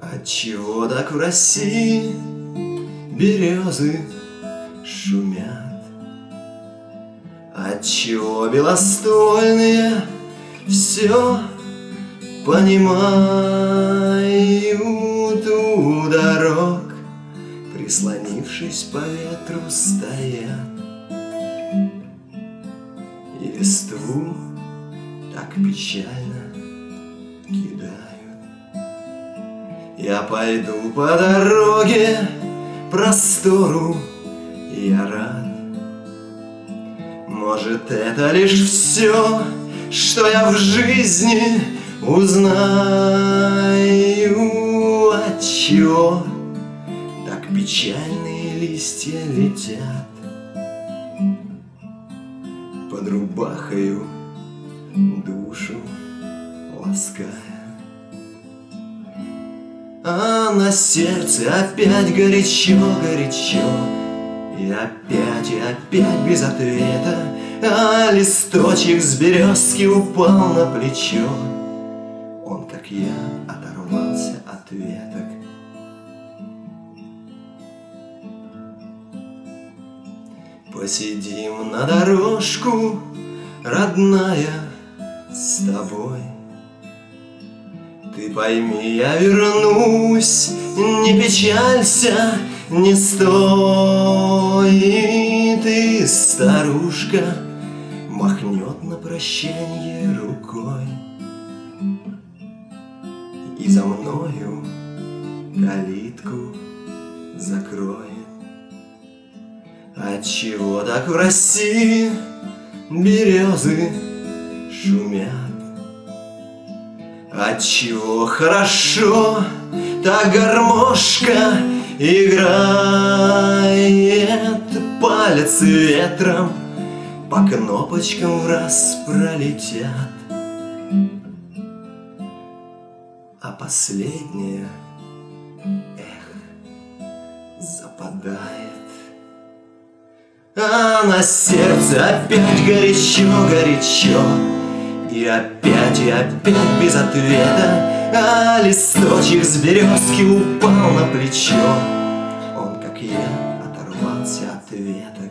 Отчего так в России березы шумят? Отчего белоствольные все понимают у дорог, прислонившись по ветру стоят, и листву так печально кидают. Я пойду по дороге простору, я рад. Может, это лишь все, что я в жизни узнаю. Отчего так печальные листья летят под рубахою, душу лаская. А на сердце опять горячо-горячо, и опять без ответа. А листочек с березки упал на плечо. Он, как я, оторвался от веток. Посидим на дорожку, родная, с тобой. Ты пойми, я вернусь, не печалься, не стой. Ты, старушка, махнет на прощанье рукой, и за мною калитку закроет. Отчего так в России березы шумят? Отчего хорошо та гармошка играет? Палец ветром по кнопочкам враз пролетят, а последняя, западает. А на сердце опять горячо-горячо, и опять без ответа. А листочек с березки упал на плечо. Он, как я, оторвался от ветра.